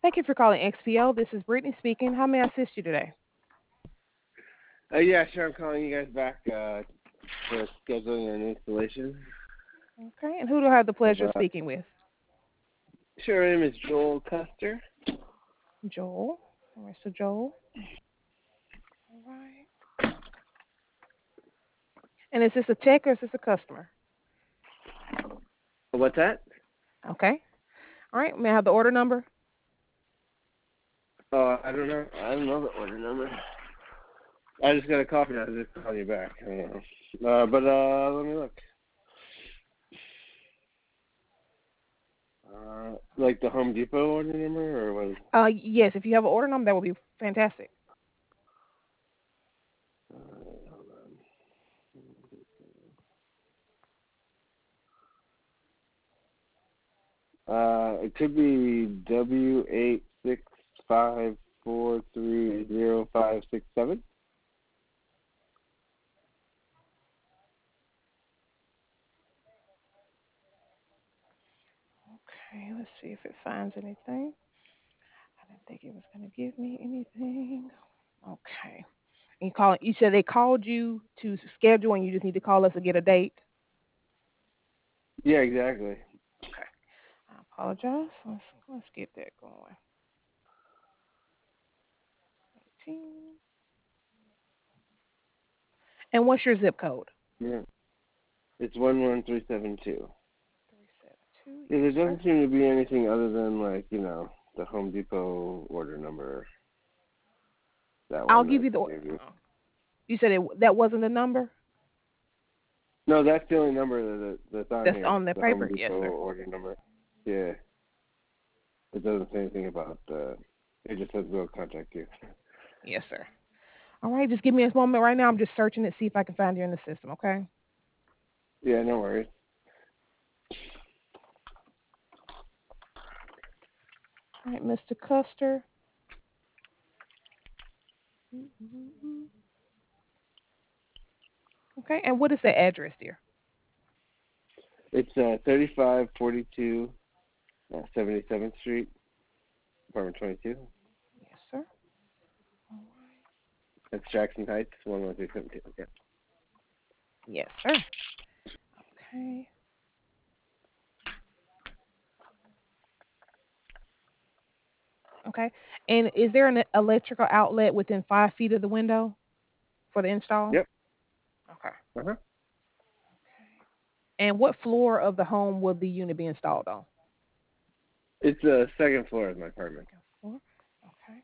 Thank you for calling XPO. This is Brittany speaking. How may I assist you today? Yeah, sure. I'm calling you guys back for scheduling an installation. Okay, and who do I have the Of, pleasure of speaking with? sure, my name is Joel Custer. Joel. All right, so Joel. All right. And is this a tech or is this a customer? What's that? Okay. All right. May I have the order number? Oh, I don't know. I don't know the order number. I just got a copy. I was just calling you back. I don't know. But let me look. Like the Home Depot order number, or what? Yes. If you have an order number, that would be fantastic. Hold on. It could be W8654305567. Okay. Let's see if it finds anything. I didn't think it was going to give me anything. Okay. And you said they called you to schedule, and you just need to call us to get a date. Yeah, exactly. Okay. I apologize. Let's get that going. 18. And what's your zip code? Yeah. It's 11372. 372. Yeah, Yes, there sir. doesn't seem to be anything other than the Home Depot order number. That I'll one give that you the. I gave you. You said that wasn't the number No, that's the only number that's on that's here. on the The Home paper. Yes, Depot sir. order number. Yeah, it doesn't say anything about. It just says we'll contact you. Yes, sir. All right, just give me a moment right now. I'm just searching it, see if I can find you in the system. Okay. Yeah, no worries. All right, Mr. Custer. Mhm. Okay, and what is the address, dear? It's 3542 77th Street, apartment 22. Yes, sir. All right. That's Jackson Heights, 11372. Yeah. Yes, sir. Okay. Okay. And is there an electrical outlet within 5 feet of the window for the install? Yep. Okay. Uh-huh. And what floor of the home will the unit be installed on? It's the second floor of my apartment. Second floor. Okay.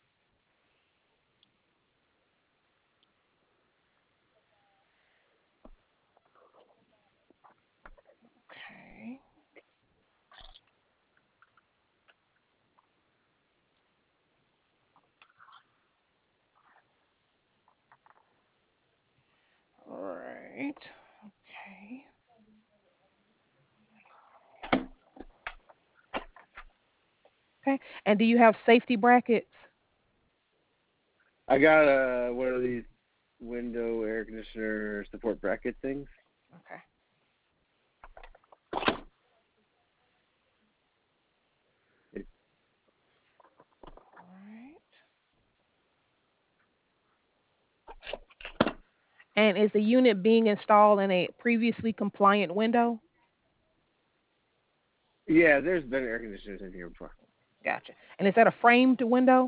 Okay. All right. Okay. Okay. And do you have safety brackets? I got one of these window air conditioner support bracket things. Okay. It, All right. And is the unit being installed in a previously compliant window? yeah, there's been air conditioners in here before. Gotcha. And is that a framed window?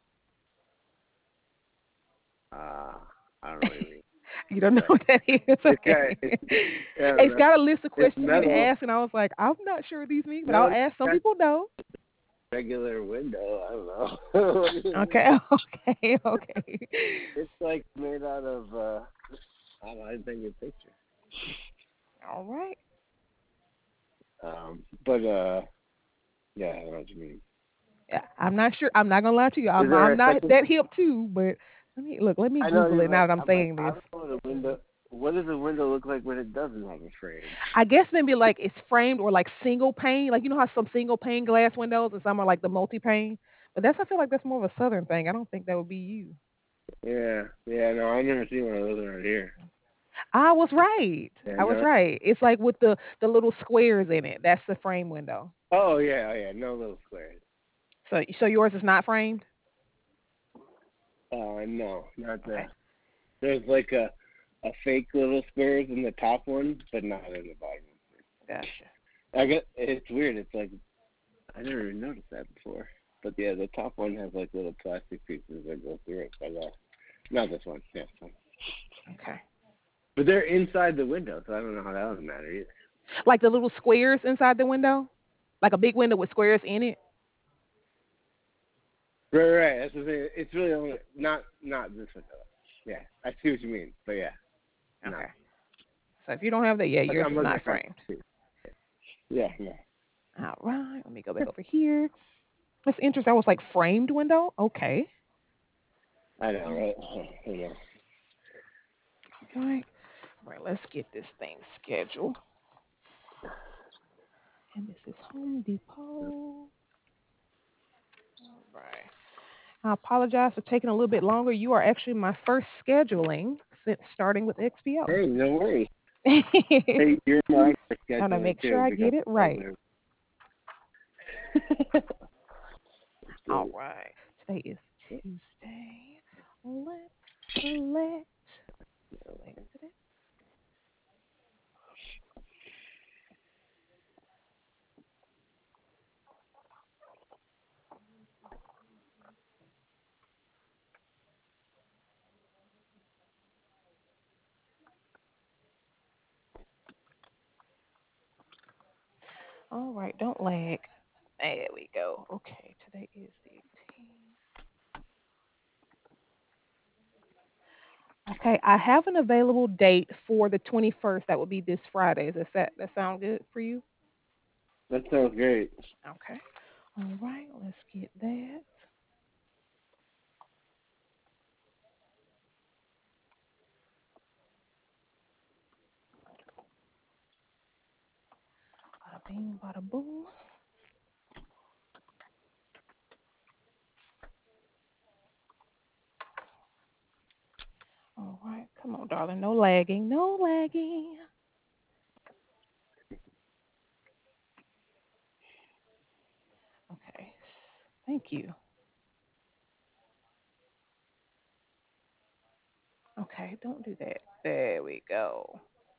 Uh, I don't know what you mean. You don't know But what that is. it's Okay. got I don't It's know. got a list of It's questions for me to metal. ask, and I was like, I'm not sure what these mean, but No, I'll it's ask. Some got people know. a regular window. I don't know. What do you Okay. mean? Okay. Okay. It's like made out of. I don't know. I didn't think of a picture. All right. But yeah, I don't know what you mean. Yeah, I'm not sure. I'm not gonna lie to you. Is I'm there a not second? that hip too, but let me look. Let me I know Google you're it now like. that I'm I'm like. saying I this. don't know what a window. What does a window look like when it doesn't have a frame? I guess maybe like it's framed or like single pane. Like you know how some single pane glass windows and some are like the multi pane. But I feel like that's more of a southern thing. I don't think that would be you. Yeah, yeah. No, I've never seen one of those around here. I was right. Yeah, I was no. right. It's like with the little squares in it. That's the frame window. Oh yeah, oh yeah. No little squares. So yours is not framed. No, not the. Okay, There's like a fake little squares in the top one, but not in the bottom. gotcha. I get it's weird. It's like I never even noticed that before. But yeah, the top one has like little plastic pieces that go through it. But not this one. Yeah, this one. Okay, But they're inside the window, so I don't know how that would matter either. like the little squares inside the window, like a big window with squares in it. Right. That's the thing. It's really only not this window. Yeah, I see what you mean. But yeah, no. Okay, so if you don't have that, yeah, yours I'm is looking not at framed. it. Yeah, yeah. All right, let me go back over here. That's interesting. I was like framed window. Okay. I know, right? I know. All right. All right, let's get this thing scheduled. And this is Home Depot. All right. I apologize for taking a little bit longer. You are actually my first scheduling since starting with XPO. Hey, no worries. Hey, you're mine for Gotta scheduling make sure too I because get it I right. never. All right. Today is Tuesday. Let's select. Selected it. All right. Don't lag. There we go. Okay. Today is the 18th. Okay, I have an available date for the 21st. That would be this Friday. Does that sound good for you? That sounds great. Okay. All right, let's get that. Bada bing, bada boom. All right, come on, darling. No lagging. No lagging. Okay. Thank you. Okay, don't do that. There we go.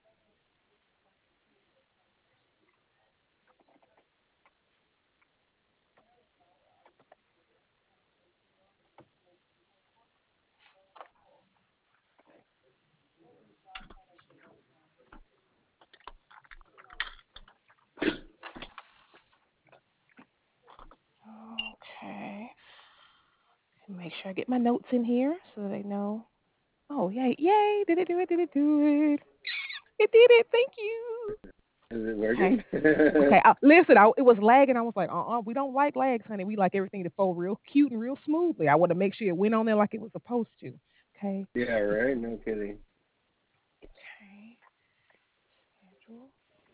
Okay. Make sure I get my notes in here so they know. Oh, yay. Yay. Did it do it? Did it do it? It did it. Thank you. Is it Okay. working? Okay, listen, it was lagging. I was like, we don't like lags, honey. We like everything to flow real cute and real smoothly. I want to make sure it went on there like it was supposed to. Okay. Yeah, right. No kidding. Okay. Schedule.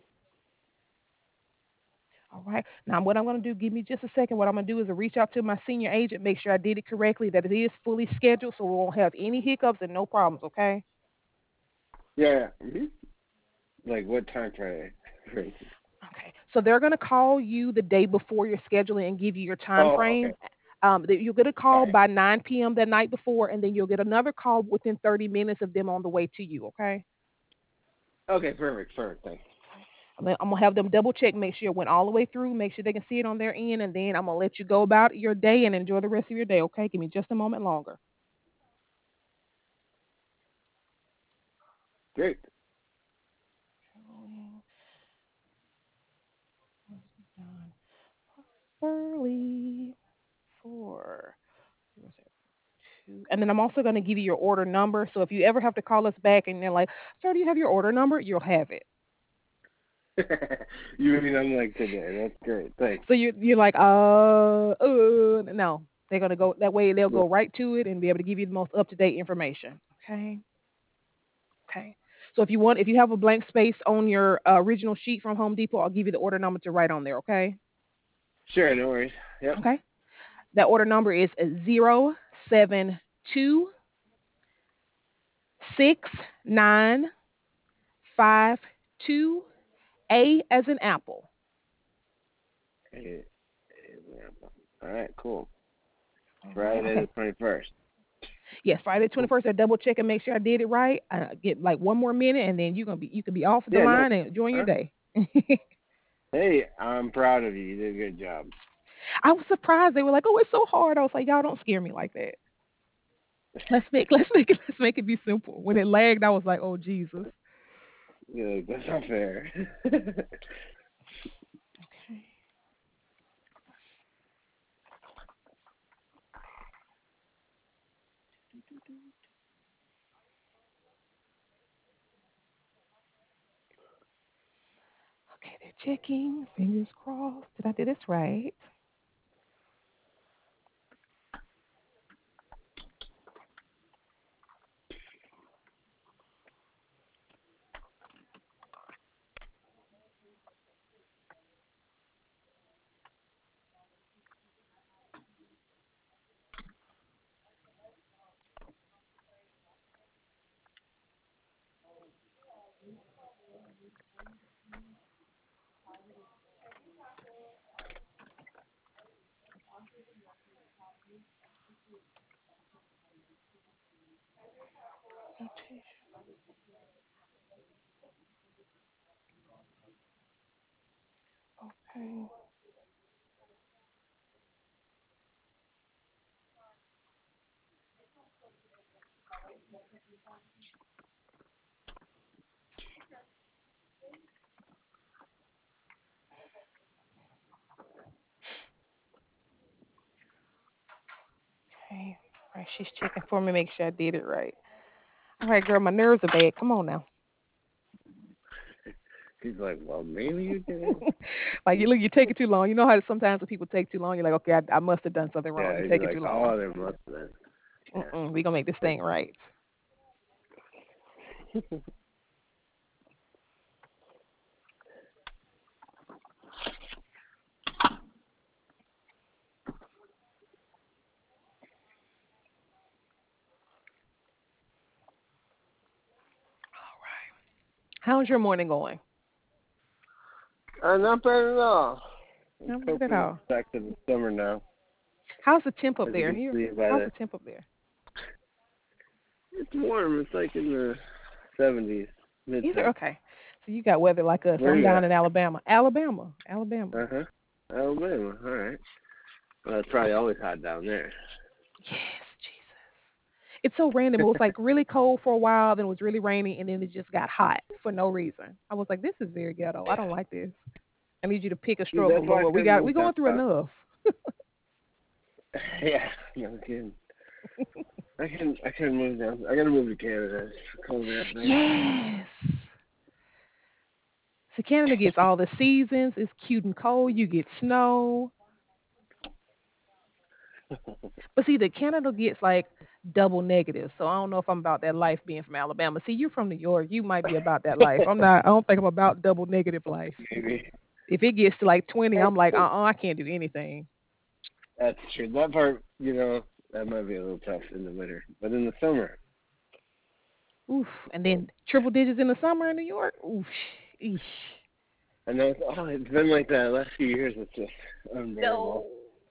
All right. Now, what I'm going to do, give me just a second. What I'm going to do is reach out to my senior agent, make sure I did it correctly, that it is fully scheduled, so we won't have any hiccups and no problems. Okay. Yeah. Like what time Friday? Great. Okay. So they're going to call you the day before your scheduling and give you your time Oh, okay. frame. You'll get a All call right. by 9 p.m. that night before, and then you'll get another call within 30 minutes of them on the way to you. Okay. Okay, perfect. Perfect. Thanks. Okay. I'm gonna have them double check, make sure it went all the way through, make sure they can see it on their end, and then I'm gonna let you go about your day and enjoy the rest of your day. Okay. Give me just a moment longer. Great. Early 402. And then I'm also going to give you your order number. So if you ever have to call us back and they're like, "Sir, do you have your order number?" You'll have it. You mean unlike today? That's great. Thanks. So you're like, no. They're gonna go that way. They'll Yeah. go right to it and be able to give you the most up to date information. Okay. Okay. So if you have a blank space on your original sheet from Home Depot, I'll give you the order number to write on there. Okay. Sure. No worries. Yep. Okay. That order number is 0726952, A as in apple. Eh, eh, All right, cool. All right. Friday the Okay. 21st. Yes, Friday 21st. I double check and make sure I did it right. Get like one more minute, and then you can be off the Yeah, no. line and join your Huh? day. Hey, I'm proud of you. You did a good job. I was surprised. They were like, "Oh, it's so hard." I was like, "Y'all don't scare me like that. Let's make it be simple." When it lagged, I was like, "Oh Jesus." You're like, that's not fair. Okay. Okay, they're checking. Fingers crossed. Did I do this right? Okay. Okay. Okay. All right, she's checking for me, make sure I did it right. All right, girl, my nerves are bad. Come on now. He's like, well, maybe you did. Like you look, you take it too long. You know how sometimes when people take too long, you're like, okay, I must have done something wrong. Yeah, You he's take it like, too long. oh, there must have been. We gonna make this thing right. Yeah. How's your morning going? Not bad at all. I'm Not bad at hoping it's all. back to the summer now. How's the temp up As you there? can Here, see by how's the, the temp up there? it's warm. It's like in the 70s, mid Either 70s. okay. So you got weather like us. Where I'm you down at? in Alabama. Alabama. Alabama. Uh-huh. Alabama. All right. Well, it's probably always hot down there. Yes, Jesus. It's so random. It was like really cold for a while, then it was really rainy, and then it just got hot for no reason. I was like, this is very ghetto. I don't like this. I need you to pick a See, struggle, that's why I Lord. couldn't We move down going through south. enough. Yeah, no kidding. I couldn't move down. I gotta move to Canada. It's colder out there. Yes. So Canada gets all the seasons. It's cute and cold. You get snow. But see, the Canada gets like double negative. So I don't know if I'm about that life being from Alabama. See, you're from New York. You might be about that life. I'm not. I don't think I'm about double negative life. Maybe. If it gets to like 20, That's I'm like, true. I can't do anything. That's true. That part, that might be a little tough in the winter, but in the summer, Oof. And then triple digits in the summer in New York. Oof. Eesh. I know it's been like that the last few years. It's just unbearable. No.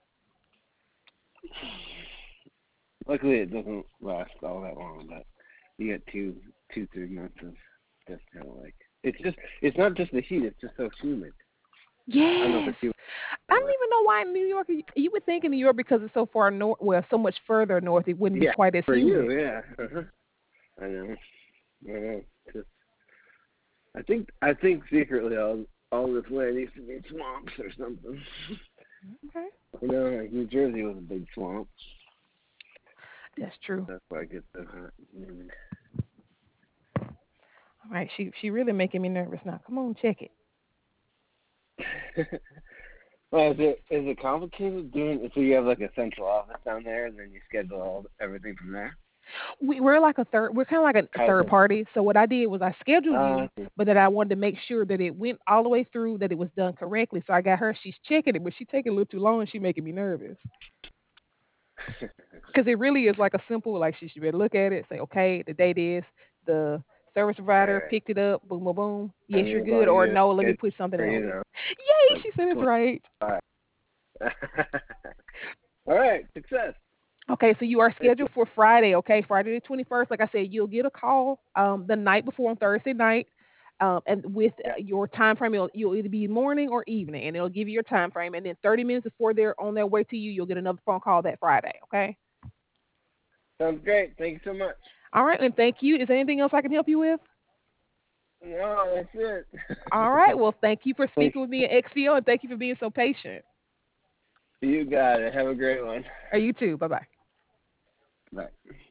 Luckily, it doesn't last all that long, but you get 3 months of just kind of like it's not just the heat; it's just so humid. I don't know if it's Yes. humid. I don't even know why in New York, you would think in New York because it's so far north, well, so much further north, it wouldn't be Yeah, quite as for you, humid. yeah. I know. I know. Just, I think secretly all this land used to be swamps or something. Okay. Like New Jersey was a big swamp. That's true. That's why I get so hot and humid. All right. She really making me nervous now. Come on, check it. Well, is it complicated doing? So you have like a central office down there, and then you schedule everything from there. We're like a third. We're kind of like a How's third it? party. So what I did was I scheduled you, Okay. but that I wanted to make sure that it went all the way through, that it was done correctly. So I got her. She's checking it, but she taking a little too long, and she making me nervous because it really is like a simple. Like she should be able to look at it, say, okay, the date is the service All provider right. picked it up. Boom, boom, boom. I Yes, you're mean, as good, long as or you no, let me get put something for else. you know Yay! like She said it's 25. right. All right, success. Okay, so you are Thank you. scheduled for Friday, okay? Friday the 21st. Like I said, you'll get a call the night before on Thursday night. And with Yeah, your time frame, you'll either be morning or evening, and it'll give you your time frame. And then 30 minutes before they're on their way to you, you'll get another phone call that Friday, okay? sounds great. Thank you so much. All right, and thank you. Is there anything else I can help you with? No, that's All it. right, well, thank you for Thanks. speaking with me at XCO, and thank you for being so patient. You got it. Have a great one. You too. Bye bye. Bye.